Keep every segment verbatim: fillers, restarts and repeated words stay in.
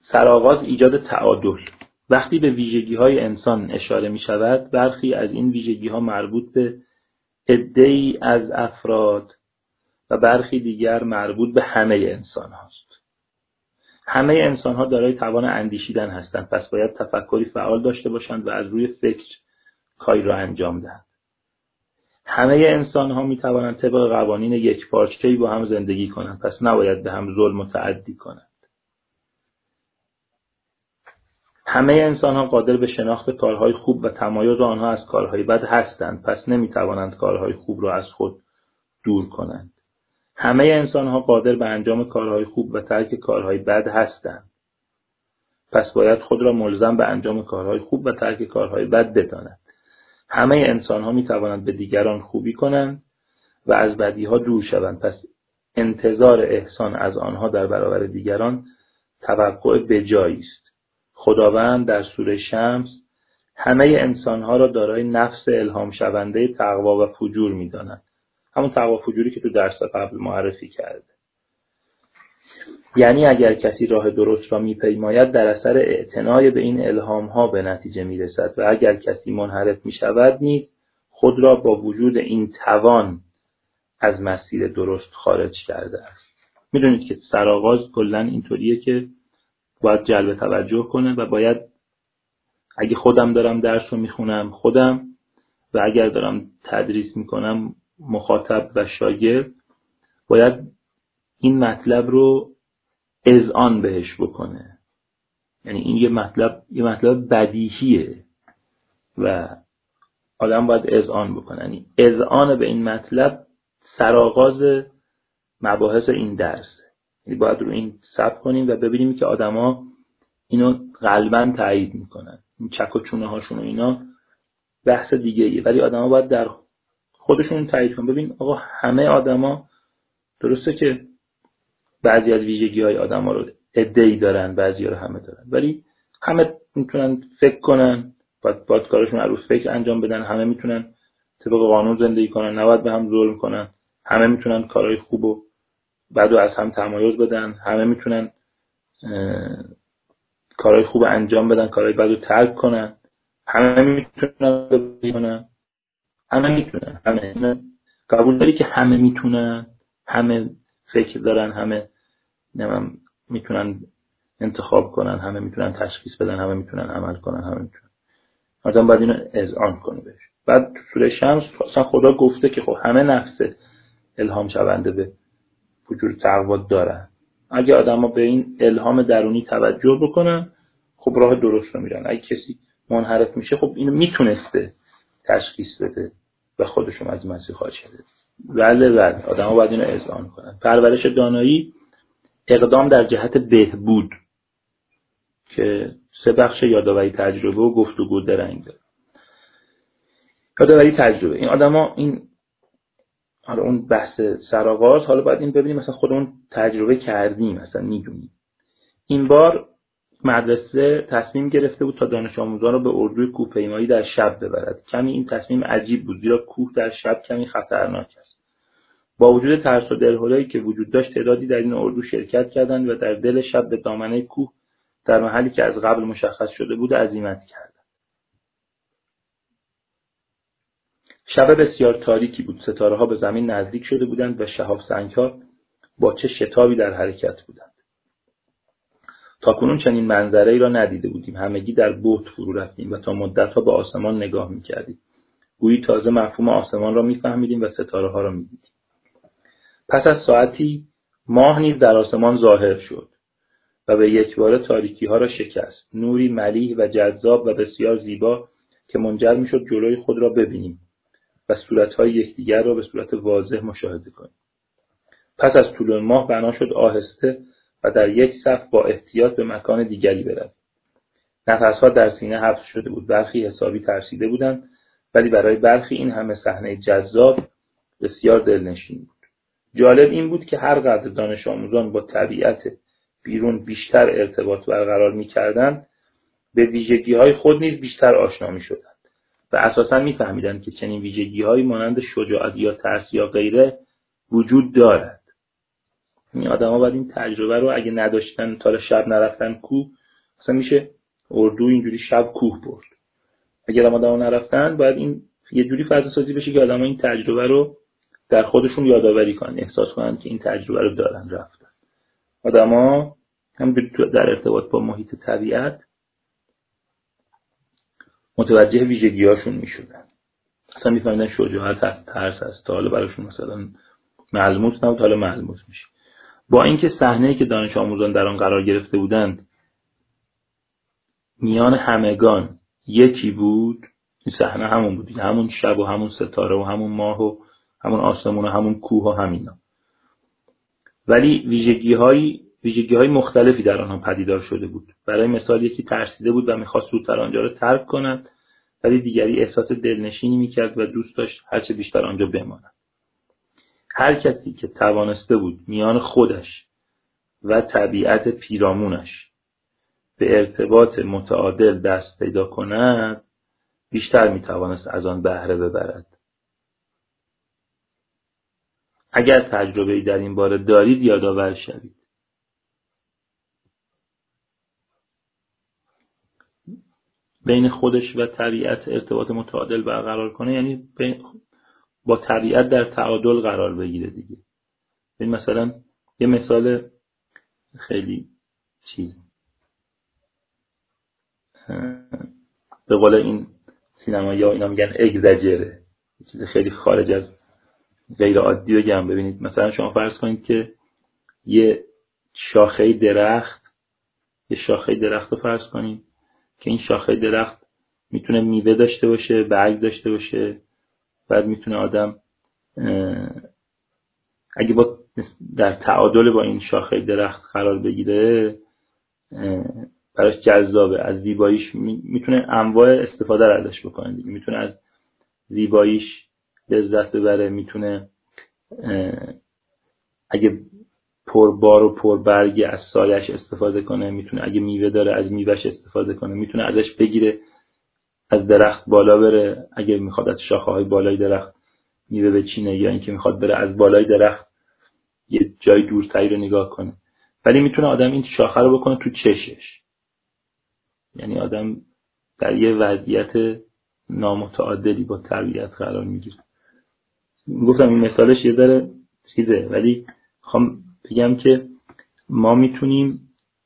سرآغاز ایجاد تعادل. وقتی به ویژگی‌های انسان اشاره می‌شود، برخی از این ویژگی‌ها مربوط به عده‌ای از افراد و برخی دیگر مربوط به همه انسان هاست. همه انسان ها دارای توان اندیشیدن هستند، پس باید تفکری فعال داشته باشند و از روی فکر کاری را انجام دهند. همه انسان ها می توانند طبق قوانین یکپارچه‌ای با هم زندگی کنند، پس نباید به هم ظلم و تعدی کنند. همه انسان ها قادر به شناخت کارهای خوب و تمایز آنها از کارهای بد هستند، پس نمی توانند کارهای خوب را از خود دور کنند. همه انسان ها قادر به انجام کارهای خوب و ترک کارهای بد هستند، پس باید خود را ملزم به انجام کارهای خوب و ترک کارهای بد بدانند. همه انسان ها می توانند به دیگران خوبی کنند و از بدی ها دور شوند، پس انتظار احسان از آنها در برابر دیگران توقع بجایی است. خداوند در سوره شمس همه انسان ها را دارای نفس الهام شونده تقوا و فجور می داند. همون تقوا و فجوری که تو درس قبل معرفی کرده. یعنی اگر کسی راه درست را میپیماید در اثر اعتنای به این الهام ها به نتیجه میرسد و اگر کسی منحرف میشود نیز خود را با وجود این توان از مسیر درست خارج کرده است. میدونید که سرآغاز کلا اینطوریه که باید جلب توجه کنه و باید اگه خودم دارم درس رو میخونم خودم و اگر دارم تدریس میکنم مخاطب و شاگرد باید این مطلب رو اذعان بهش بکنه. یعنی این یه مطلب یه مطلب بدیهیه و آدم باید اذعان بکنه. یعنی اذعان به این مطلب سرآغاز مباحث این درس. یعنی باید رو این ثبت کنیم و ببینیم که آدما اینو قلباً تایید میکنن. این چک و چونه هاشون و اینا بحث دیگه ایه، ولی آدما باید در خودشون تایید کنن. ببین آقا همه آدما درسته که بعضی از ویژگی‌های آدما رو عده‌ای دارن، بعضی‌ها رو همه دارن، ولی همه میتونن فکر کنن، باید باید کارشون رو فکر انجام بدن، همه میتونن طبق قانون زندگی کنن، نباید به هم ظلم کنن، همه میتونن کارهای خوب و بد و از هم تمایز بدن، همه میتونن کارهای خوب انجام بدن، کارهای بد رو ترک کنن، همه میتونن بکنن، همه میتونن، همه قبول داری که همه میتونن، همه فکر دارن، همه نمیم میتونن انتخاب کنن، همه میتونن تشخیص بدن، همه میتونن عمل کنن، همه میتونن. آدم باید اینو اذعان کنه بهش. بعد تو سوره شمس اصلا خدا گفته که خب همه نفس الهام شونده به وجود تقوا دارن. اگه آدما به این الهام درونی توجه بکنن خب راه درست رو میرن. اگه کسی منحرف میشه خب اینو میتونسته تشخیص بده و خودشون از مسیر خارج شه. بله بله آدما باید اینو اذعان کنن. پرورش دانایی، اقدام در جهت بهبود که سه بخش یادآوری تجربه و گفتگو درنگ داره. یادآوری تجربه، این آدما این حالا اون بحث سرآغاز، حالا باید این ببینیم مثلا خودمون تجربه کردیم، مثلا میدونیم. این بار مدرسه تصمیم گرفته بود تا دانش آموزان رو به اردوی کوهپیمایی در شب ببرد. کمی این تصمیم عجیب بود زیرا کوه در شب کمی خطرناک است. با وجود ترس و دلهوله‌ای که وجود داشت تعدادی در این اردو شرکت کردند و در دل شب به دامنه کوه در محلی که از قبل مشخص شده بود عزیمت کردند. شب بسیار تاریکی بود. ستاره‌ها به زمین نزدیک شده بودند و شهاب سنگ‌ها با چه شتابی در حرکت بودند. تاکنون چنین منظره‌ای را ندیده بودیم. همگی در بهت فرو رفتیم و تا مدت‌ها به آسمان نگاه می‌کردیم. گویی تازه مفهوم آسمان را می‌فهمیدیم و ستاره‌ها را می‌دیدیم. پس از ساعتی ماه نیز در آسمان ظاهر شد و به یکباره تاریکی‌ها را شکست. نوری ملیح و جذاب و بسیار زیبا که منجر می‌شد جلوی خود را ببینیم و صورت‌های یکدیگر را به صورت واضح مشاهده کنیم. پس از طلوع ماه بنا شد آهسته و در یک صف با احتیاط به مکان دیگری برویم. نفس‌ها در سینه حبس شده بود. برخی حسابی ترسیده بودند، ولی برای برخی این همه صحنه جذاب بسیار دلنشین بود. جالب این بود که هر قدر دانش آموزان با طبیعت بیرون بیشتر ارتباط برقرار می‌کردند، به ویژگی‌های خود نیز بیشتر آشنا می‌شدند و اساساً می‌فهمیدند که چنین ویژگی‌هایی مانند شجاعت یا ترس یا غیره وجود دارد. این آدم‌ها باید این تجربه رو اگه نداشتن تا شب نرفتن کوه مثلا میشه اردو اینجوری شب کوه برد. اگر آدم‌ها نرفتن باید این یه جوری فضا سازی بشه که آدم‌ها این تجربه رو در خودشون یادآوری کنن، احساس کنن که این تجربه رو دارن، رفتن. آدم‌ها هم در ارتباط با محیط طبیعت متوجه ویژگی‌هاشون میشدن. اصلا میفهمیدن شجاعت هست، ترس هست، تا حالا براشون مثلا ملموس نبود، حالا ملموس میشه. با اینکه صحنه‌ای که دانش آموزان در آن قرار گرفته بودند میان همگان یکی بود، این صحنه همون بود، همون شب و همون ستاره و همون ماه و همون آسمون و همون کوه و همینا، ولی ویژگی‌های ویژگی‌های مختلفی در آنها پدیدار شده بود. برای مثال یکی ترسیده بود و می‌خواست زودتر آنجا را ترک کند، ولی دیگری احساس دلنشینی می‌کرد و دوست داشت هرچه بیشتر آنجا بماند. هر کسی که توانسته بود میان خودش و طبیعت پیرامونش به ارتباط متعادل دست پیدا کند، بیشتر می‌توانست از آن بهره ببرد. اگر تجربه‌ای در این باره دارید یادآور شوید. بین خودش و طبیعت ارتباط متعادل برقرار کنه یعنی با طبیعت در تعادل قرار بگیره دیگه. این مثلا یه مثال خیلی چیز به قول این سینمایی‌ها اینا میگن اگزاجره، یه چیز خیلی خارج از غیر عادی بگم. ببینید مثلا شما فرض کنید که یه شاخه درخت یه شاخه درخت رو فرض کنید که این شاخه درخت میتونه میوه داشته باشه، برگ داشته باشه، بعد میتونه آدم اگه با در تعادل با این شاخه درخت قرار بگیره براش جذابه، از زیباییش میتونه انواع استفاده رو ازش بکنه دیگه، میتونه از زیباییش لذت ببره، میتونه اگه پربار و پربرگ از سایش استفاده کنه، میتونه اگه میوه داره از میوهش استفاده کنه، میتونه ازش بگیره از درخت بالا بره اگه میخواد از شاخه‌های بالای درخت میوه بچینه، یا اینکه میخواد بره از بالای درخت یه جای دورتری رو نگاه کنه. ولی میتونه آدم این شاخه رو بکنه تو چشش، یعنی آدم در یه وضعیت نامتعادلی با طبیعت قرار میگیره. گفتم این مثالش یه ذره چیزه، ولی میخوام بگم که ما میتونیم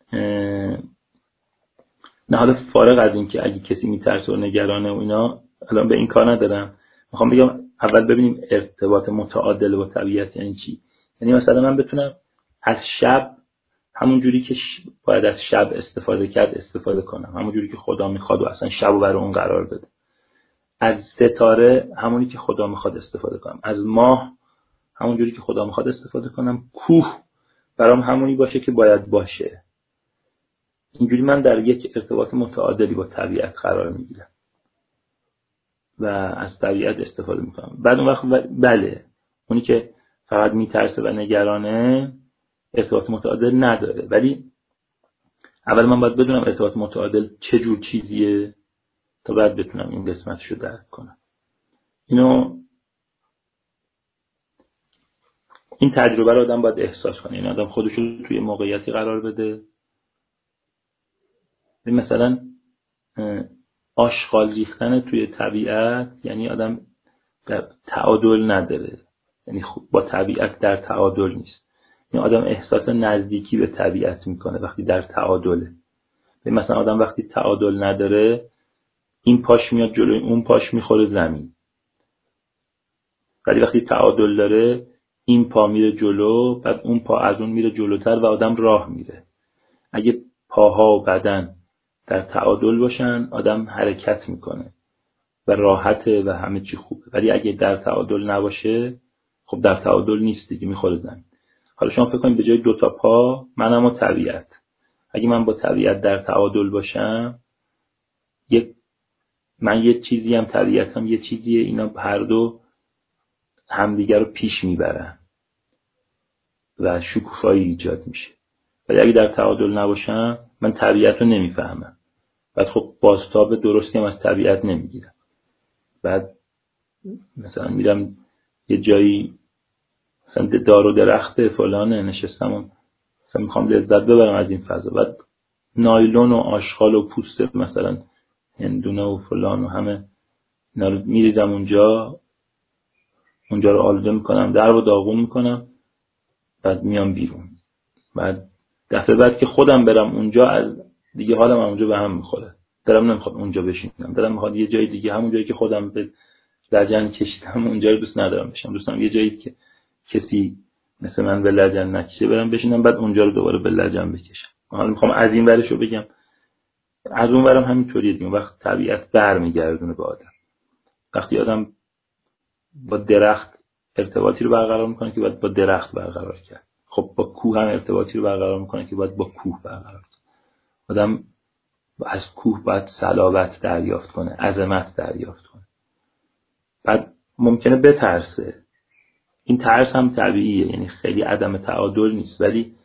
نه حالا فارغ از این که اگه کسی میترسه و نگرانه و اینا، الان به این کار ندارم، میخوام بگم اول ببینیم ارتباط متعادل با طبیعت یعنی چی. یعنی مثلا من بتونم از شب همون جوری که باید از شب استفاده کرد استفاده کنم، همون جوری که خدا میخواد و اصلا شب رو برای اون قرار داده. از ستاره همونی که خدا میخواد استفاده کنم، از ماه همون جوری که خدا میخواد استفاده کنم، کوه برام همونی باشه که باید باشه. اینجوری من در یک ارتباط متعادلی با طبیعت قرار میگیرم و از طبیعت استفاده میکنم. بعد اون وقت بله اونی که فقط میترسه و نگرانه ارتباط متعادل نداره، ولی اول من باید بدونم ارتباط متعادل چه جور چیزیه تا بعد بتونم این قسمتش رو درک کنم. اینو این تجربه رو آدم باید احساس کنه، این آدم خودش رو توی موقعیتی قرار بده. مثلا آشغال ریختن توی طبیعت یعنی آدم در تعادل نداره، یعنی با طبیعت در تعادل نیست. این آدم احساس نزدیکی به طبیعت میکنه وقتی در تعادله. مثلا آدم وقتی تعادل نداره این پاش میاد جلوی اون پاش میخوره زمین، ولی وقتی تعادل داره این پا میره جلو بعد اون پا از اون میره جلوتر و آدم راه میره. اگه پاها و بدن در تعادل باشن آدم حرکت میکنه و راحته و همه چی خوبه، ولی اگه در تعادل نباشه خب در تعادل نیست دیگه، میخوره زمین. حالا شما فکر کنید به جای دو تا پا منم و طبیعت، اگه من با طبیعت در تعادل باشم یک من یه چیزی هم طبیعت هم یه چیزیه، اینا هر دو همدیگر رو پیش میبرن و شکوفایی ایجاد میشه. ولی اگه در تعادل نباشم من طبیعت رو نمیفهمم، بعد خب بازتاب درستی هم از طبیعت نمیگیرم. بعد مثلا میرم یه جایی مثلا دار و درخت فلانه نشستم و مثلا میخوام لذت ببرم از این فضا، بعد نایلون و آشغال و پوست مثلا هندونه و فلان و همه اینا رو میریزم اونجا، اونجا رو آلوده میکنم، درو داغون میکنم، بعد میام بیرون. بعد دفعه بعد که خودم برم اونجا از دیگه حالم اونجا به هم میخوره، دلم نمیخواد اونجا بشینم، دلم میخواد یه جای دیگه، همون جایی که خودم به لجن کشیدم اونجا رو دوست ندارم بشم، دوست دارم یه جایی که کسی مثل من به لجن نکشه برم بشینم، بعد اونجا رو دوباره به لجن بکشم. حالا میخوام از این ورشو بگم، از اون ورم همینطوریه دیگه. وقت طبیعت برمیگردونه به آدم. وقتی آدم با درخت ارتباطی رو برقرار میکنه که باید با درخت برقرار کرد، خب با کوه هم ارتباطی رو برقرار میکنه که باید با کوه برقرار کرد. آدم از کوه باید صلابت دریافت کنه، عظمت دریافت کنه. بعد ممکنه بترسه، این ترس هم طبیعیه، یعنی خیلی عدم تعادل نیست، ولی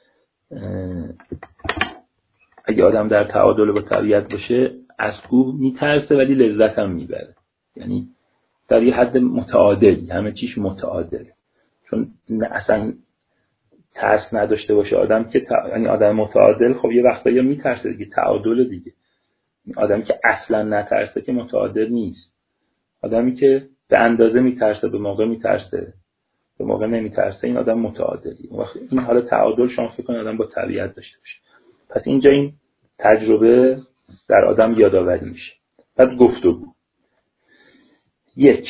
اگه آدم در تعادل با طبیعت باشه از کوه میترسه ولی لذت هم میبره، یعنی در یه حد متعادل، همه چیش متعادله. چون اصلا ترس نداشته باشه آدم که تا... یعنی آدم متعادل خب یه وقتایی میترسه دیگه، تعادل دیگه. آدمی که اصلا نترسه که متعادل نیست. آدمی که به اندازه میترسه، به موقع میترسه، به موقع نمیترسه، این آدم متعادلی. این حالا تعادل شما فکر کنید آدم با طبیعت داشته باشه. پس اینجا این تجربه در آدم یادآوری میشه. بعد گفتگو. یک،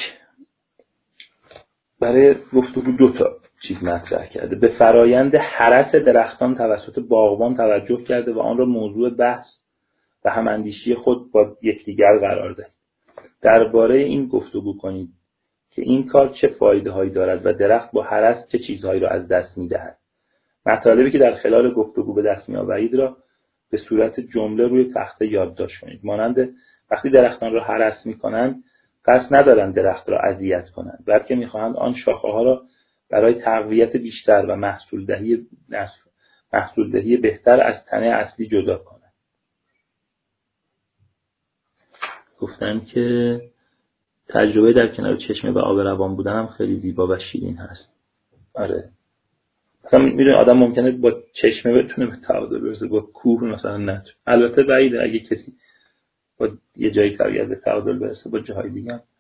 برای گفتگو دو تا چیز مطرح کرده. به فرایند هرس درختان توسط باغبان توجه کرده و آن را موضوع بحث و هماندیشی خود با یکدیگر قرار دهید. درباره این گفتگو کنید که این کار چه فایده هایی دارد و درخت با هرس چه چیزهایی را از دست می‌دهد. مطالبی که در خلال گفتگو به دست می‌آورید را به صورت جمله روی تخته یادداشت کنید. مانند وقتی درختان را هرس می‌کنند، قصد ندارند درخت را اذیت کنند، بلکه می‌خواهند آن شاخه‌ها را برای تقویت بیشتر و محصول دهی محصول دهی بهتر از تنه اصلی جدا کنند. گفتن که تجربه در کنار چشمه و آب روان بودن هم خیلی زیبا و شیرین هست. آره. مثلا میدونی آدم ممکنه با چشمه بتونه به تعادل برسه، با کوه مثلا نه. البته بعیده اگه کسی با یه جایی طبیعت به تعادل برسه با جاهای دیگه هم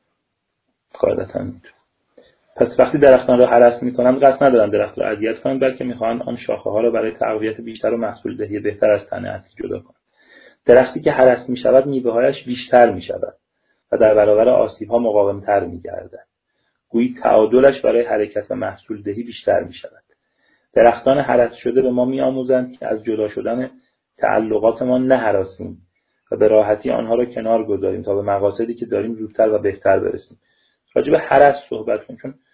قاعدتا میتونه. پس وقتی درختان را هرس میکنن قصد ندارن درخت را اذیت کنن، بلکه میخوان آن شاخه ها را برای تقویت بیشتر و محصول دهی بهتر از تنه اصلی جدا کنن. درختی که هرس میشود میوه‌هایش بیشتر میشود و در برابر آسیب‌ها مقاوم‌تر می‌گردد. گویی تعادلش برای حرکت و محصول دهی بیشتر می‌شود. درختان هرس شده به ما می‌آموزند که از جدا شدن تعلقاتمان نهراسیم و به راحتی آنها را کنار گذاریم تا به مقاصدی که داریم زودتر و بهتر برسیم. راجع به هرس صحبت کنیم چون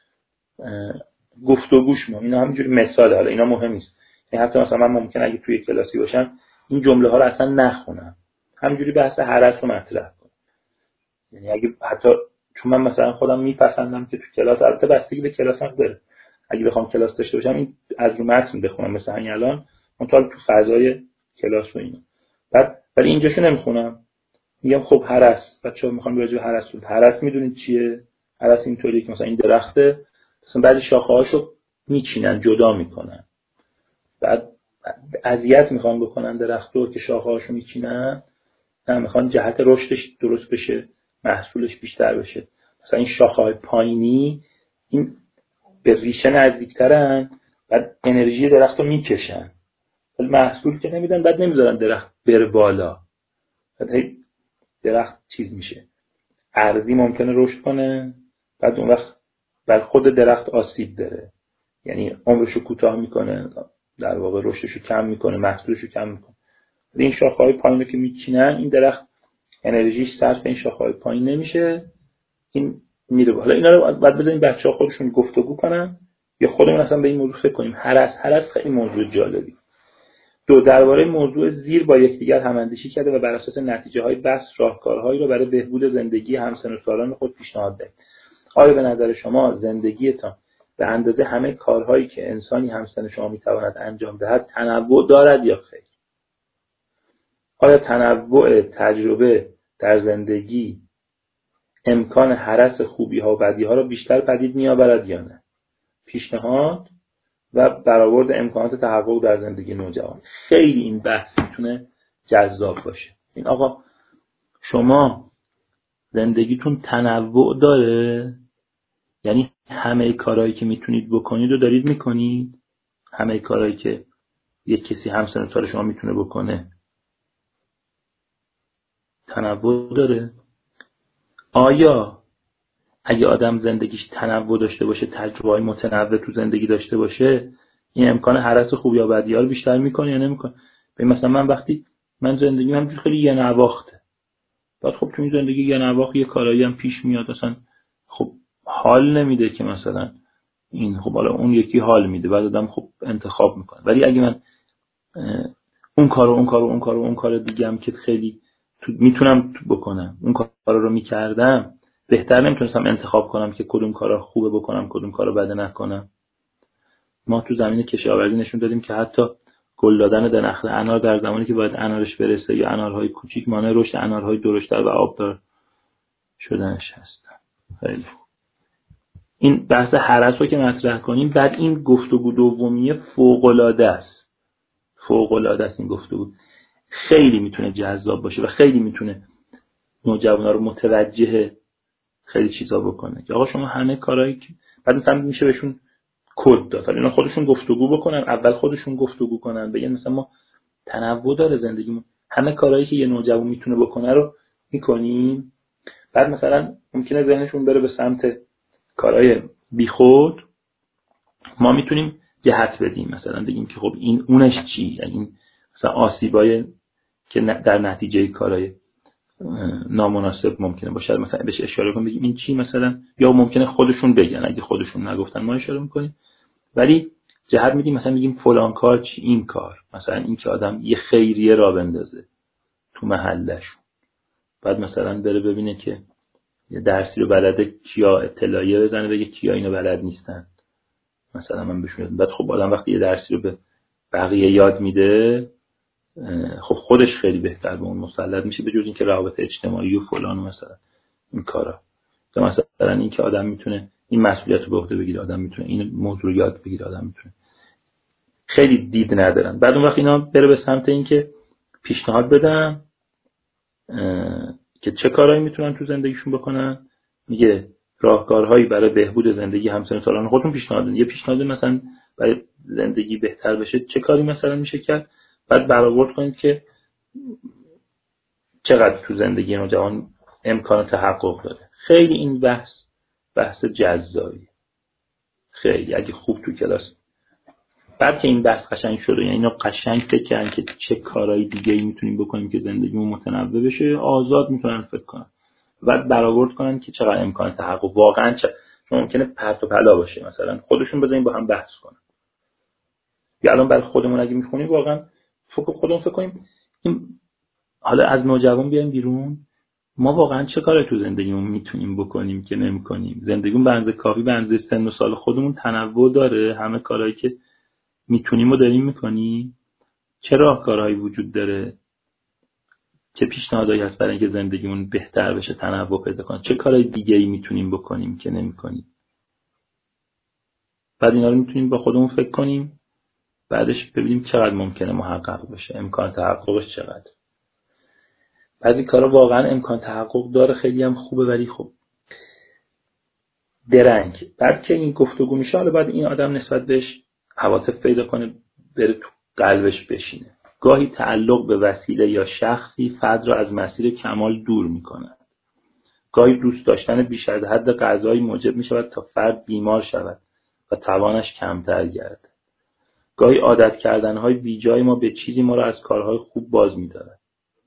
گفتگوش ما اینا همینجوری مثاله، حالا اینا مهم نیست. یعنی حتی مثلا من ممکنه اگه توی کلاسی باشم این جمله ها رو اصلا نخونم، همینجوری بحث هرس رو مطرح کنم. یعنی اگه حتی چون من مثلا خودم میپسندم که تو کلاس، البته بستگی به کلاس هم داره، اگه بخوام کلاس داشته باشم این از رو متن بخونم مثلا همین الان منتها تو فضای کلاس و اینا، بعد ولی اینجاشو نمیخونم، میگم خب هرس، بچه‌ها میخوام راجع به هرس بود. هرس میدونید چیه؟ هرس اینطوریه که مثلا این درخته مثلا بعضی شاخه‌هاشو میچینن، جدا میکنن، بعد اذیت میخوان بکنن درختو که شاخه‌هاشو میچینن، نه میخوان جهت رشدش درست بشه، محصولش بیشتر بشه. مثلا این شاخه‌های پایینی این به ریشه نزدیکترن، بعد انرژی درختو میکشن، ولی محصول که نمیدن، بعد نمیذارن درخت بره بالا، بعد درخت چیز میشه، عرضی ممکنه رشد کنه، بعد اون وقت بر خود درخت آسیب داره، یعنی عمرشو کوتاه میکنه، در واقع رشدشو کم میکنه، محصولشو کم میکنه. این شاخه‌های پایینو که میچینن این درخت انرژیش صرف این شاخه‌های پایین نمیشه، این میره. حالا اینا رو بعد بذاریم بچه‌ها خودشون گفتگو کنن یا خودمون اصلا به این موضوع فکر کنیم. هرس هرس خیلی موضوع جالبی. دو، درباره موضوع زیر با یکدیگر هماندیشی کرده و بر اساس نتیجه‌های بحث راهکارهایی را برای بهبود زندگی همسن و سالان خود پیشنهاد دهید. آیا به نظر شما زندگیتان به اندازه همه کارهایی که انسانی همسن شما میتواند انجام دهد تنوع دارد یا خیر؟ آیا تنوع تجربه در زندگی امکان هرس خوبی‌ها و بدی‌ها را بیشتر پدید می‌آورد یا نه؟ پیشنهاد و برآورد امکانات تحقق در زندگی نوجوان. خیلی این بحث میتونه جذاب باشه. این آقا شما زندگیتون تنوع داره، یعنی همه کارهایی که میتونید بکنید رو دارید میکنید، همه کارهایی که یک کسی همسن و سال شما میتونه بکنه تنوع داره. آیا اگه آدم زندگیش تنوع داشته باشه، تجربه‌های متنوع تو زندگی داشته باشه، این امکان هرس خوب یا بدی ها رو بیشتر میکنه یا نمیکنه؟ ببین مثلا من وقتی من زندگیم هم خیلی یه نواخته، بعد خب تو این زندگی یه نواخت یه کارایی هم پیش میاد اصلا خب حال نمیده که مثلا این خب حالا اون یکی حال میده، بعد آدم خب انتخاب میکنه. ولی اگه من اون کارو اون کارو اون کارو اون کار دیگه هم که خیلی تو میتونم بکنم اون کارا رو میکردم، بهتر نمیتونستم انتخاب کنم که کدوم کارا خوبه بکنم کدوم کارا بده نکنم. ما تو زمین کشاورزی نشون دادیم که حتی گل دادن در نخل انار در زمانی که باید انارش برسه یا انارهای کوچیک مانع رشد انارهای درشتر و آبدار شدنش هستن. خیلی خوب. این بحث هرس رو که مطرح کنیم، بعد این گفتگو دومیه فوق‌العاده است. فوق‌العاده است این گفتگو. خیلی میتونه جذاب باشه و خیلی میتونه نوجوانا رو متوجه خیلی چیزا بکنه که آقا شما همه کارهایی که بعد مثلا میشه بهشون کد داد، اینا خودشون گفتگو بکنن، اول خودشون گفتگو کنن، بگن مثلا ما تنوع داره زندگیمون، همه کارهایی که یه نوجوان میتونه بکنه رو میکنیم. بعد مثلا ممکنه ذهنشون بره به سمت کارهای بیخود، ما میتونیم جهت بدیم، مثلا بگیم که خب این اونش چی، یعنی این مثلا آسیبای که در نتیجه کارهای نامناسب ممکنه باشه مثلا بهش اشاره کنیم، بگیم این چی مثلا، یا ممکنه خودشون بگن، اگه خودشون نگفتن ما اشاره میکنیم ولی جهت میدیم، مثلا میگیم فلان کار چی، این کار مثلا این که آدم یه خیریه را بندازه تو محلشون، بعد مثلا بره ببینه که یه درسی رو بلده کیا اطلاعیه بزنه بگه کیا اینو بلد نیستن مثلا من بهشون. بعد خب آدم وقتی یه درسی رو به بقیه یاد میده خب خودش خیلی بهتر به اون مسلط میشه، به جز اینکه روابط اجتماعی و فلان و مثلا این کارا، که مثلا این که آدم میتونه این مسئولیت رو به عهده بگیره، آدم میتونه این موضوع یاد بگیره، آدم میتونه خیلی دید ندارن. بعد اون وقت اینا بره به سمت این که پیشنهاد بدن که چه کارهایی میتونن تو زندگیشون بکنن. میگه راهکارهایی برای بهبود زندگی همسن سالان خودتون پیشنهاد بدین. یه پیشنهاد مثلا برای زندگی بهتر بشه چه کاری مثلا میشه کرد، بعد برآورد کنید که چقدر تو زندگی نوجوان امکان تحقق داره. خیلی این بحث بحث جذابی، خیلی اگه خوب تو کلاس بعد که این بحث قشنگ شده، یعنی اینا قشنگ فکر کردن که چه کارهای دیگه‌ای میتونیم بکنیم که زندگیمون متنوع بشه، آزاد میتونن فکر کنن، بعد برآورد کنن که چقدر امکان تحقق واقعا چه ممکنه پرت و پلا باشه، مثلا خودشون بزنین با هم بحث کنن. یا الان برای خودمون اگه میخونیم واقعا فکر خودمون فکر کنیم این حالا از نوجوان بیایم بیرون، ما واقعا چه کاری تو زندگیمون میتونیم بکنیم که نمیکنیم. زندگیمون به اندازه کافی به اندازه سن و سال خودمون تنوع داره، همه کارهایی که میتونیم و داریم میکنیم. چه راهکارهایی وجود داره، چه پیشنهادایی هست برای اینکه زندگیمون بهتر بشه، تنوع پیدا کنه، چه کارهای دیگه‌ای میتونیم بکنیم که نمیکنیم. بعد اینا رو میتونیم با خودمون فکر کنیم، بعدش ببینیم چقدر ممکنه محقق بشه، امکان تحققش چقدر. بعضی کارا واقعا امکان تحقق داره، خیلی هم خوبه، ولی خب درنگ. بعد که این گفتگو میشه، حالا بعد این آدم نسبت بهش عواطف پیدا کنه، بره تو قلبش بشینه. گاهی تعلق به وسیله یا شخصی فرد را از مسیر کمال دور میکنه. گاهی دوست داشتن بیش از حد غذایی موجب میشود تا فرد بیمار شود و توانش کمتر گردد. گاهی عادت کردنهای بیجای ما به چیزی ما را از کارهای خوب باز می‌دارد.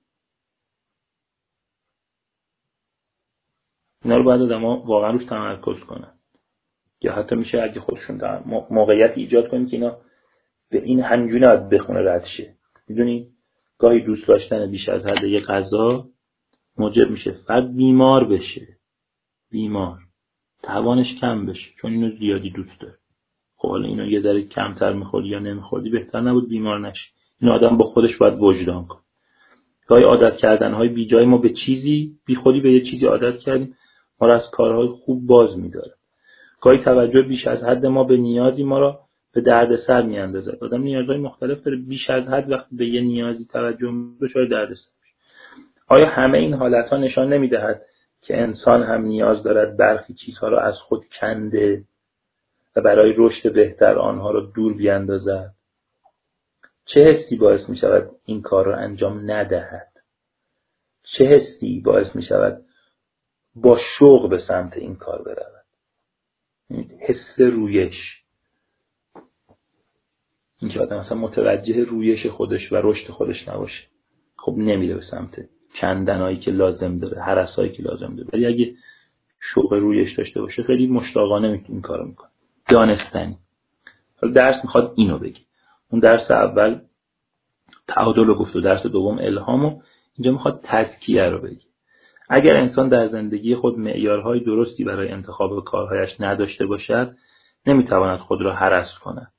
اینا رو باید آدم‌ها واقعا روش تمرکز کنن. یا حتی میشه اگه خودشون موقعیت ایجاد کنیم که اینا به این همینجوری نباید بخونه رد شه. میدونی گاهی دوست داشتن بیش از حد یک غذا موجب میشه فرد بیمار بشه، بیمار، توانش کم بشه چون اینو زیادی دوست داره. خب حالا اینو یه ذره کمتر میخوردی یا نمیخوردی بهتر نبود بیمار نشی. این آدم با خودش باید وجدان کنه. گاهی عادت کردنهای بی جای ما به چیزی بی خودی به یه چیزی عادت کردیم ما را از کارهای خوب باز می‌داره. گاهی توجه بیش از حد ما به نیازی ما را به دردسر میاندازد. آدم نیازهای مختلف داره، بیش از حد وقتی به یه نیازی توجه دچار دردسر میشه. آیا همه این حالتها نشان نمیدهد که انسان هم نیاز دارد برخی چیزها را از خود کنده و برای رشد بهتر آنها را دور بیاندازد؟ چه حسی باعث می شود این کار را انجام ندهد؟ چه حسی باعث می شود با شوق به سمت این کار برود؟ حس رویش، این که آدم مثلا متوجه رویش خودش و رشد خودش نباشه، خب نمیره به سمت کندنایی که لازم داره، هرسایی که لازم داره. ولی اگه شوق رویش داشته باشه خیلی مشتاقانه این کارو میکنه. دانستنی. حالا درس میخواد اینو بگی. اون درس اول تعادل رو گفت و درس دوم الهامو، اینجا میخواد تزکیه رو بگی. اگر انسان در زندگی خود معیارهای درستی برای انتخاب کارهایش نداشته باشد، نمیتواند خود را هرس کند.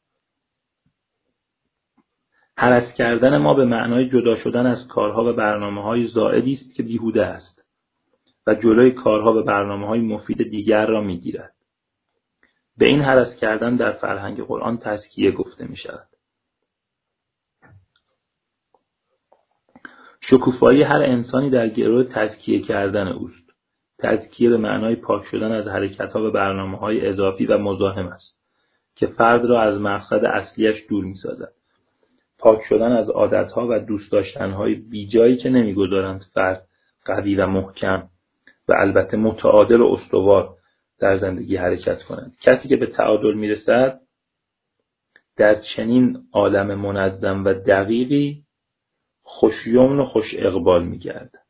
هرس کردن ما به معنای جدا شدن از کارها و برنامه‌های زائدی است که بیهوده است و جلوی کارها و برنامه‌های مفید دیگر را میگیرد. به این هرس کردن در فرهنگ قرآن تزکیه گفته می‌شود. شکوفایی هر انسانی در گرو تزکیه کردن اوست. تزکیه به معنای پاک شدن از حرکت‌ها و برنامه‌های اضافی و مزاحم است که فرد را از مقصد اصلیش دور می‌سازد. پاک شدن از عادت‌ها و دوست داشتن‌های بیجایی که نمی‌گذارند فرد قوی و محکم و البته متعادل و استوار در زندگی حرکت کند. کسی که به تعادل می‌رسد در چنین عالم منظم و دقیقی خوشیمن و خوش اقبال می‌گردد.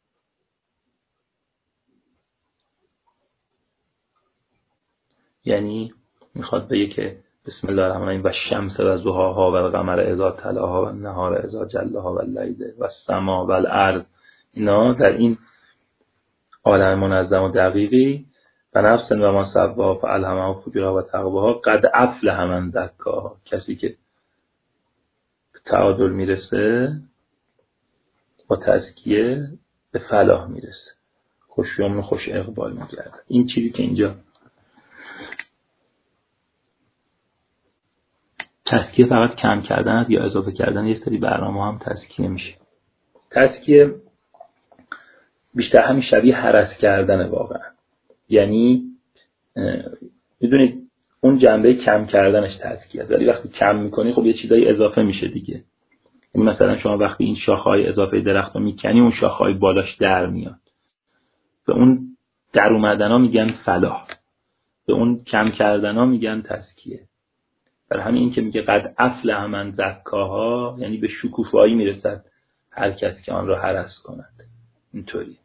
یعنی میخواد بگه که بسم الله الرحمن الرحیم و الشمس و ضحاها و القمر اذا تلاها و النهار اذا جلاها و اللیل و السماء و الارض، اینا در این عالم منظم و دقیقی و نفس و ما سواها فالهمها فجورها و تقواها قد افلح من زکاها. کسی که به تعادل میرسه با تزکیه به فلاح میرسه، خوشیمن و خوش اقبال میگرده. این چیزی که اینجا تزکیه فقط کم کردن یا اضافه کردن یه سری برنامه هم تزکیه میشه. تزکیه بیشتر همین شبیه هرس کردن واقعا. یعنی میدونید اون جنبه کم کردنش تزکیه است، ولی وقتی کم میکنی خب یه چیزایی اضافه میشه دیگه. یعنی مثلا شما وقتی این شاخه‌های اضافه درخت رو میکنی اون شاخه‌های بالاش در میاد، به اون در اومدنا میگن فلاح، به اون کم کردنا میگن تزکیه. برای همین این که میگه قد افلح من زکاها یعنی به شکوفایی میرسد هر کس که آن را هرس کند. اینطوری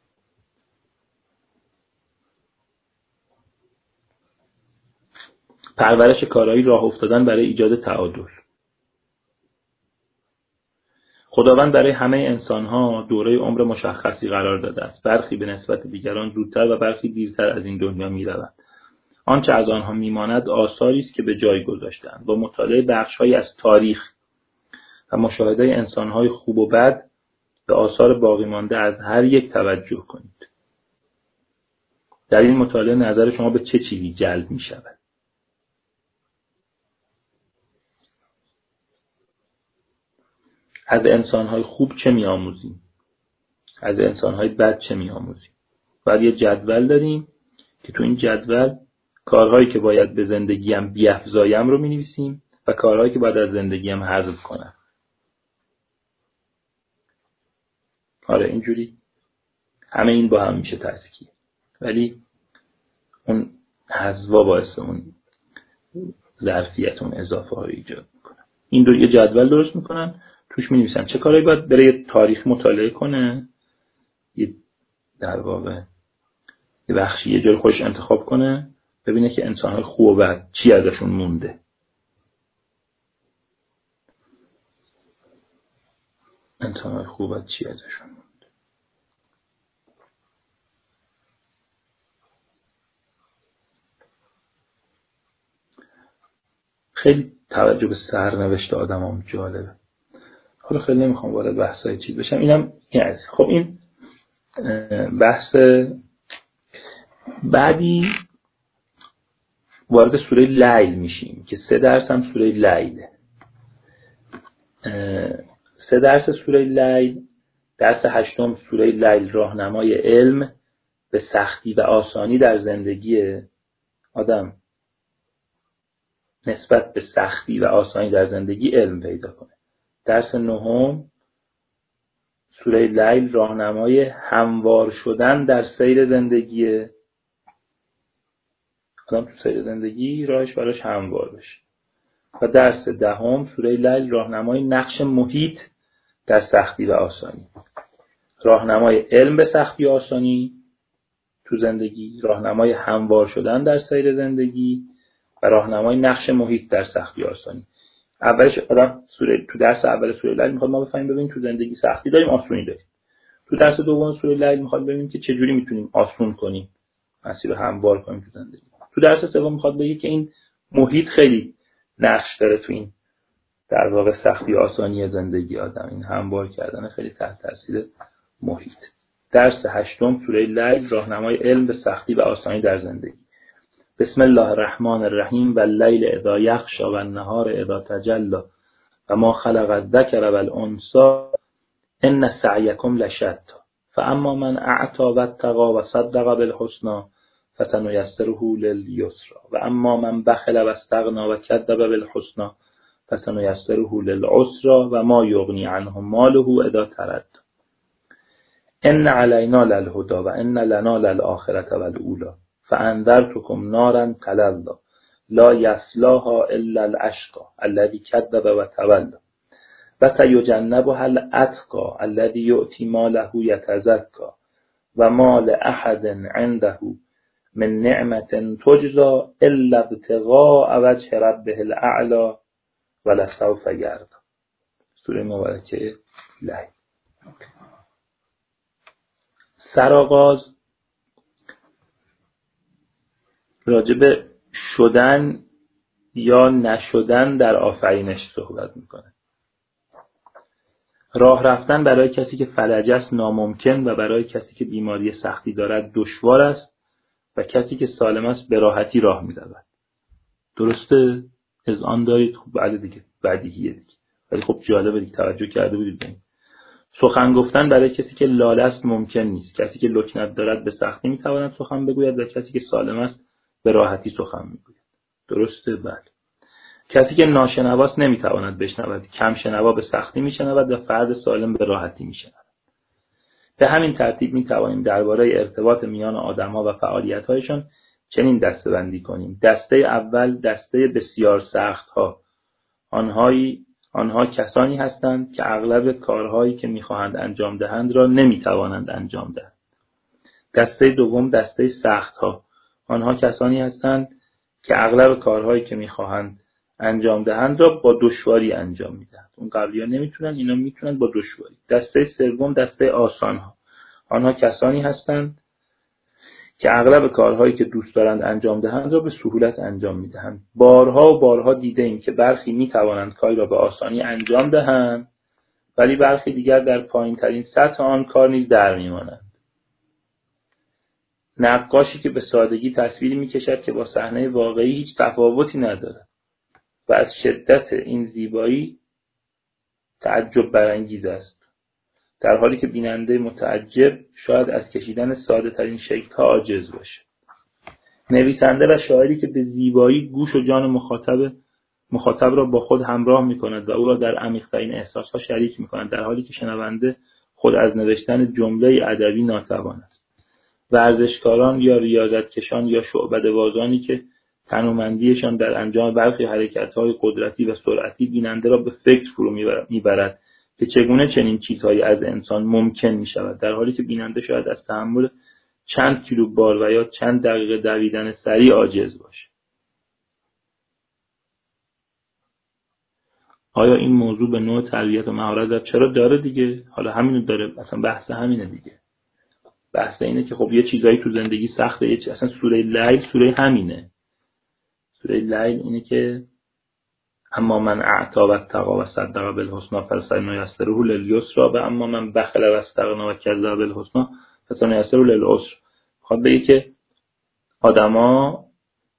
پرورش کارایی راه افتادن برای ایجاد تعادل. خداوند برای همه انسان‌ها دوره عمر مشخصی قرار داده است. برخی به نسبت دیگران زودتر و برخی دیرتر از این دنیا می‌روند. آنچه از آنها میماند آثاری است که به جای گذاشتند. با مطالعه بخش‌هایی از تاریخ و مشاهده انسان‌های خوب و بد به آثار باقی مانده از هر یک توجه کنید. در این مطالعه نظر شما به چه چیزی جلب می‌شود؟ از انسان‌های خوب چه می‌آموزیم؟ از انسان‌های بد چه می‌آموزیم؟ بعد یه جدول داریم که تو این جدول کارهایی که باید به زندگیم بیفزایم رو می‌نویسیم و کارهایی که باید از زندگیم حذف کنم. آره اینجوری همه این با هم میشه تزکیه، ولی اون حذفا باعث اون ظرفیت اون اضافه ها رو ایجاد میکنن. این دو یه جدول درست میکنن، توش می‌نویسن چه کارهایی باید بره یه تاریخ مطالعه کنه، یه در واقع یه بخشی یه جور خوش انتخاب کنه، ببینه که انسان‌های خوب و بد چی ازشون مونده. انسان‌های خوب و بد چی ازشون مونده. خیلی توجه به سرنوشت آدمام جالبه. حالا خیلی نمیخوام وارد بحثای چیز بشم. اینم این از خب این بحث بعدی وارد سوره لیل میشیم که سه درس هم سوره لیله. سه درس سوره لیل. درس هشتم سوره لیل راهنمای علم به سختی و آسانی در زندگی آدم نسبت به سختی و آسانی در زندگی علم پیدا کنه. درس نهم سوره لیل راهنمای هموار شدن در سیر زندگی آدم تو سیر زندگی راهش براش هموار بشه. و درس دهم سوره لیل راهنمای نقش محیط در سختی و آسانی. راهنمای علم به سختی و آسانی تو زندگی، راهنمای هموار شدن در سیر زندگی و راهنمای نقش محیط در سختی و آسانی. اولش آدم سوره تو درس اول سوره لیل میخواد ما بفهمیم ببینیم تو زندگی سختی داریم آسونی داریم. تو درس دوم سوره لیل میخواد ببینیم که چجوری میتونیم آسون کنیم، مسیر رو هموار کنیم تو زندگی. تو درس سوم میخواد بگه که این محیط خیلی نقش داره تو این در واقع سختی و آسانی زندگی آدم، این هموار کردن خیلی تحت تاثیر محیط. درس هشتم سوره لیل راهنمای علم به سختی و آسانی در زندگی. بسم الله الرحمن الرحیم و اللیل اذا یغشی و النهار اذا تجلی و ما خلق الذکر و الانثی ان سعیکم لشتی فاما من اعطی و اتقی و صدق بالحسنی فسنیسره للیسری و اما من بخل و استغنی و کذب بالحسنی فسنیسره للعسری و ما یغنی عنه ماله اذا تردی ان علینا للهدی و ان لنا للآخرة والاولی فانذرتکم نارا تلظی لا یصلاها الا الاشقی الذی کذب و تولی و سیجنبها الاتقی الذی یؤتی ماله یتزکی و ما لأحد عنده من نعمت تجزی الا ابتغاء وجه ربه الاعلی ولسوف یرضی. سوره مبارکه لیل. سرآغاز راجب شدن یا نشدن در آفرینش صحبت میکنه. راه رفتن برای کسی که فلج است ناممکن و برای کسی که بیماری سختی دارد دشوار است و کسی که سالم است به راحتی راه میرود. درسته؟ اذعان دارید؟ خب بله دیگه، بدیهیه دیگه. ولی خب جالبه دیگه، توجه کرده بودید ببینید. سخن گفتن برای کسی که لاله است ممکن نیست. کسی که لکنت دارد به سختی میتواند سخن بگوید و کسی که سالم است به راحتی سخن میگوید. درسته؟ بله. کسی که ناشنواست نمیتواند بشنود. کم شنوا به سختی میشنود و فرد سالم به راحتی میشنود. به همین ترتیب میتوانیم درباره ارتباط میان آدم‌ها و فعالیت‌هایشان چنین دسته‌بندی کنیم. دسته اول دسته بسیار سخت‌ها. آنهایی آنها کسانی هستند که اغلب کارهایی که می‌خواهند انجام دهند را نمی‌توانند انجام دهند. دسته دوم دسته سخت‌ها. آنها کسانی هستند که اغلب کارهایی که می‌خواهند انجام دهند را با دشواری انجام می‌دهند. اون قبلی‌ها نمی‌تونن، اینا می‌تونن با دشواری. دسته سوم دسته آسان‌ها. آنها کسانی هستند که اغلب کارهایی که دوست دارند انجام دهند را به سهولت انجام می‌دهند. بارها و بارها دیده‌ایم که برخی می‌توانند کاری را به آسانی انجام دهند ولی برخی دیگر در پایین‌ترین سطح آن کار نیز در می‌مانند. نقاشی که به سادگی تصویری می‌کشد که با صحنه واقعی هیچ تفاوتی ندارد و از شدت این زیبایی تعجب برانگیز است، در حالی که بیننده متعجب شاید از کشیدن ساده ترین شکل‌ها عاجز باشه. نویسنده و شاعری که به زیبایی گوش و جان مخاطب مخاطب را با خود همراه می‌کند و او را در عمیق‌ترین احساس‌ها شریک می‌کند، در حالی که شنونده خود از نوشتن جمله ادبی ناتوان است. ورزشکاران یا ریاضتکشان یا شعبده‌بازانی که تنومندیشان در انجام برخی حرکت‌های قدرتی و سرعتی بیننده را به فکر فرو می‌برد که چگونه چنین چیزهایی از انسان ممکن می‌شود، در حالی که بیننده شاید از تحمل چند کیلو بار و یا چند دقیقه دویدن سریع عاجز باشه. آیا این موضوع به نوع تربیت و مهارت داره؟ چرا داره دیگه. حالا همینو داره، اصلا بحث همینه دیگه. بحث اینه که خب یه چیزایی تو زندگی سخته، یه چیز اصلا سوره لیل سوره همینه. سوره لیل اینه که اما من اعطی و اتقی و صدق بالحسنی فسنیسره للیسری و اما من بخل و استغنی و کذب بالحسنی فسنیسره للعسری. خب بگه که آدما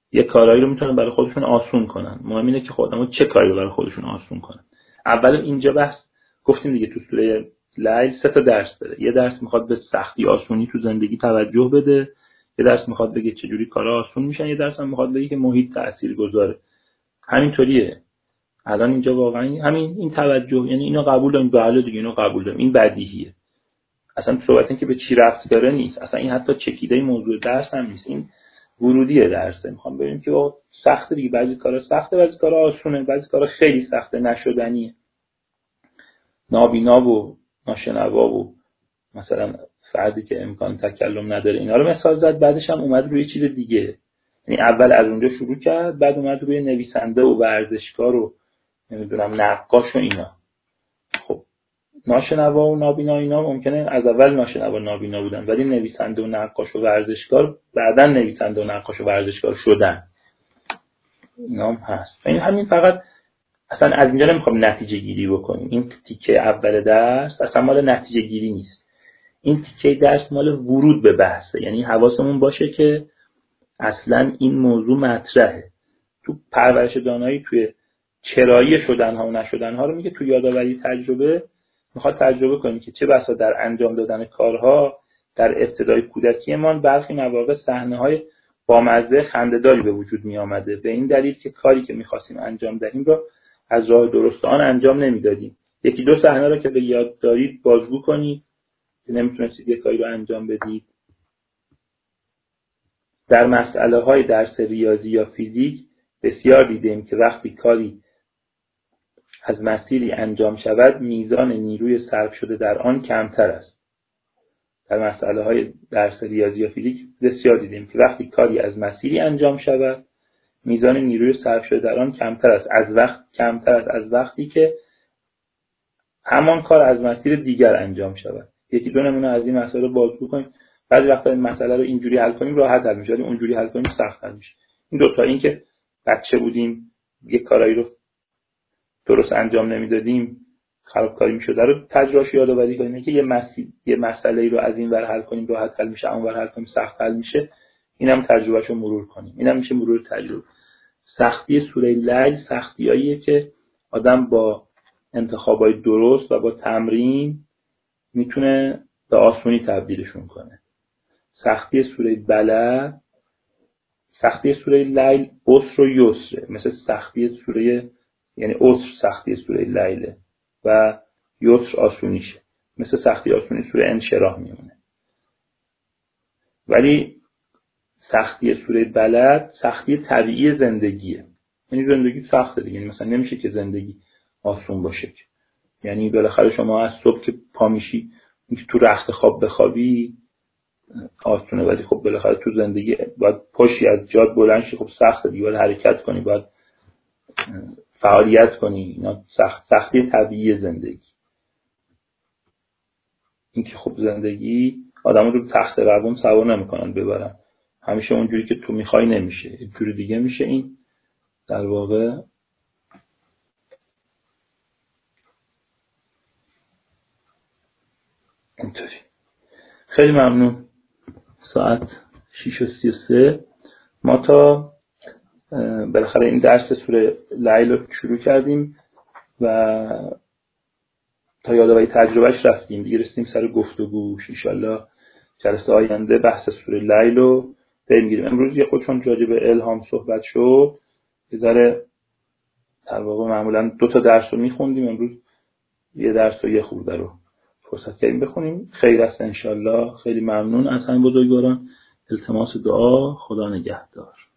یه کارایی رو میتونن برای خودشون آسون کنن. مهم اینه که خودمون چه کاری رو برای خودشون آسون کنن. اول اینجا بحث گفتیم دیگه تو سوره لیل سه تا درس داره. یه درس میخواد به سختی آسونی تو زندگی توجه بده، یه درس میخواد بگه چجوری کارا آسون میشن، یه درس هم میخواد بگه که محیط تاثیرگذاره. همینطوریه. الان اینجا واقعا همین این توجه، یعنی اینو قبول داریم، بله دیگه اینو قبول داریم، این بدیهیه. اصلا صحبت این که به چی ربط داره نیست. اصلا این حتی چکیده موضوع درس هم نیست. این ورودی درسه. میخوام ببینیم که واقعا سخته دیگه، بعضی کارا سخته، بعضی کارا آسونه، بعضی کارا خیلی سخته، نشدنیه. نابینا و ناشنوا و مثلا فردی که امکان تکلم نداره، اینا رو مثال زد. بعدش هم اومد روی چیز دیگه، یعنی اول از اونجا شروع کرد، بعد اومد روی نویسنده و ورزشکار و نمیدونم نقاش و اینا. خب ناشنوا و نابینا اینا ممکنه از اول ناشنوا و نابینا بودن، ولی نویسنده و نقاش و ورزشکار بعداً نویسنده و نقاش و ورزشکار شدن. اینا هم هست. این همین فقط اصلا از اینجا نمیخوام نتیجه گیری بکنیم. این تیکه اول درس اصلا مال نتیجه گیری نیست. این تیکه درس مال ورود به بحثه. یعنی حواسمون باشه که اصلا این موضوع مطرحه. تو پرورش دانایی توی چرایی شدنها و نشدنها رو میگه، تو یادآوری تجربه میخواد تجربه کنی که چه بسا در انجام دادن کارها در ابتدای کودکیمان برخی مواقع صحنه‌های بامزه خنده‌داری به وجود می آمده، به این دلیل که کاری که می‌خواستیم انجام دهیم رو از راه درست آن انجام نمی‌دادیم. یکی دو صحنه رو که به یاد دارید بازگو کنید که نمی‌تونستید یک کاری رو انجام بدید. در مسئله‌های درس ریاضی یا فیزیک بسیار دیدیم که وقتی کاری از مسیری انجام شود میزان نیروی صرف شده در آن کمتر است. در مسئله‌های درس ریاضی یا فیزیک بسیار دیدیم که وقتی کاری از مسیری انجام شود میزان نیروی صرف شده در آن کمتر است از وقت کمتر است از وقتی که همان کار از مسیر دیگر انجام شود. یکی دو نمونه از این مسئله رو بازگو کنیم. بعضی وقتا این مسئله رو اینجوری حل کنیم راحت حل میشه، ولی اونجوری حل کنیم سخت حل میشه. این دو تا، این که بچه بودیم یک کارایی رو درست انجام نمیدادیم خرابکاری میشد، رو تجربهش یادآوری کنیم که یه مسئله یه مسئله رو از این ور حل کنیم راحت حل میشه، اون ور حل کنیم سخت حل میشه. اینم تجربهشو مرور کنیم. اینم میشه مرور تجربه. سختی سوره لیل سختیاییه که آدم با انتخابای درست و با تمرین میتونه به آسونی تبدیلشون کنه. سختی سوره بلد، سختی سوره لیل عسر و یسره، مثل سختی سوره، یعنی عسر سختی سوره لیله و یسر آسونیشه، مثل سختی آسونی سوره انشراح میمونه. ولی سختی سوره بلد سختی طبیعی زندگیه. یعنی زندگی سخته دیگه، یعنی مثلا نمیشه که زندگی آسون باشه. یعنی بالاخره شما از صبح که پا میشی اینکه تو رخت خواب بخوابی آسونه، ولی خب بالاخره تو زندگی باید پشی از جاد بلند شی، خب سخته دیگه، باید حرکت کنی، باید فعالیت کنی. اینا سخت سختی طبیعی زندگی. اینکه خب زندگی آدمو رو تخت روون سوار نمیکنن ببرن، همیشه اونجوری که تو میخوای نمیشه، یه جوری دیگه میشه. این در واقع اینطوری. خیلی ممنون. ساعت شش و سی و سه ما تا بالاخره این درس سوره لیل رو شروع کردیم و تا یادآوری تجربهش رفتیم دیگه، رسیدیم سر گفتگوش. ان شاءالله جلسه آینده بحث سوره لیل رو بریم. امروز یه خودشون راجع به الهام صحبت شد، یه ذره در واقع معمولا دو تا درس رو میخوندیم، امروز یه درس و یه خورده رو فرصت کردیم بخونیم. خیر است ان شاءالله. خیلی ممنون از همین بزرگواران. التماس دعا. خدا نگهدار.